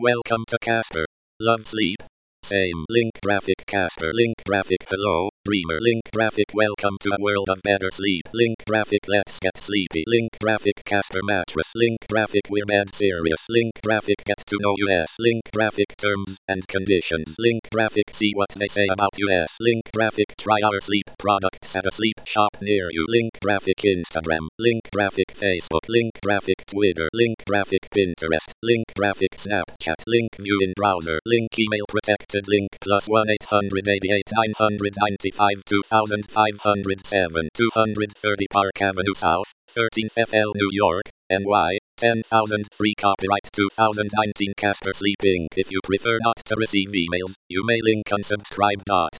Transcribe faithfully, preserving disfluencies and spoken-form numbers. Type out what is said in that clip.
Welcome to Casper. Love sleep. Same. Link graphic Casper. Link graphic hello. Dreamer. Link graphic welcome to a world of better sleep. Link graphic let's get sleepy. Link graphic Casper mattress. Link graphic we're bed serious. Link graphic get to know us. Link graphic terms and conditions. Link graphic see what they say about us. Link graphic try our sleep products at a sleep shop near you. Link graphic Instagram. Link graphic Facebook. Link graphic Twitter. Link graphic Pinterest. Link graphic Snapchat. Link view in browser. Link email protected. Link plus one eight hundred eighty-eight nine ninety-five two thousand five hundred seven two hundred thirty Park Avenue South, thirteenth F L New York, N Y, ten thousand three Copyright two thousand nineteen Casper Sleeping. If you prefer not to receive emails, you may link unsubscribe. Dot.